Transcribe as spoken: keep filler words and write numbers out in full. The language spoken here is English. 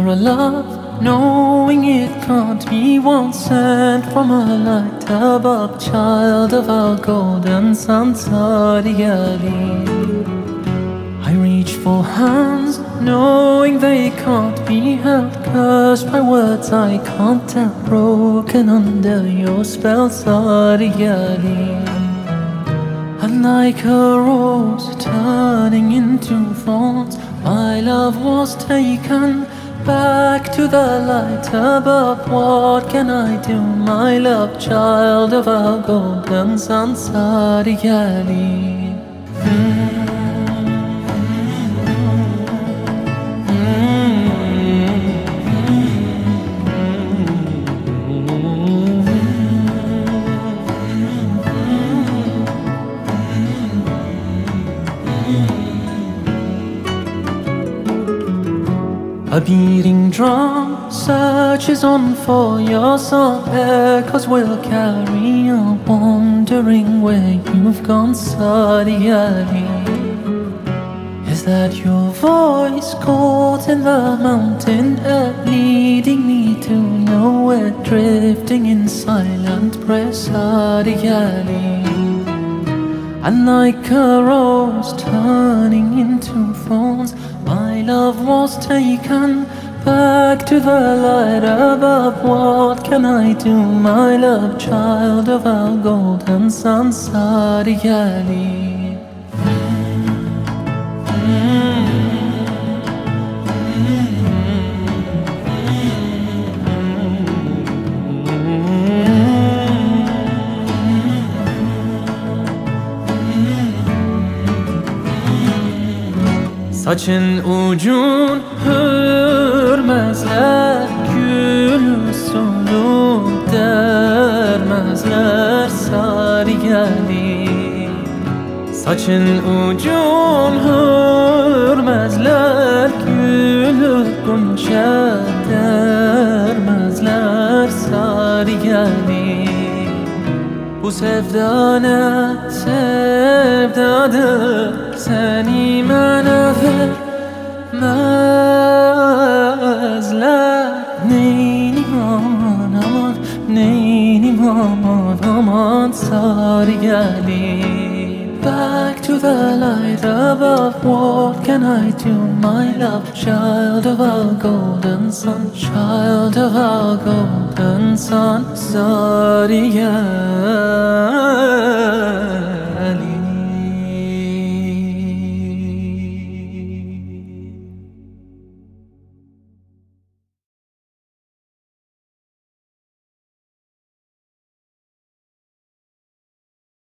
a love, knowing it can't be one sent from a light above, child of our golden sun, Sadiali. I reach for hands, knowing they can't be held, cursed by words I can't tell, broken under your spell, Sadiali. And like a rose turning into thorns, my love was taken back to the light above. What can I do, my love, child of our golden sun, Sadiali? A beating drum searches on for your song, echoes will carry on, wondering where you've gone, Sadiali. Is that your voice caught in the mountain air, leading me to nowhere, drifting in silent prayer, Sadiali? And like a rose turning into thorns, my love was taken back to the light above. What can I do, my love, child of our golden sun, Sadiali? Saçın ucun hürmezler, gül sonu dermezler, Sadiali. Saçın ucun hürmezler, gül gonca dermezler, Sadiali. Bu sevda ne sevdadır, seni bana vermezler. Neynim aman aman, neynim aman aman, Sadiali. Back to the light above, what can I do, my love, child of our golden sun, child of our golden sun, Sadiali.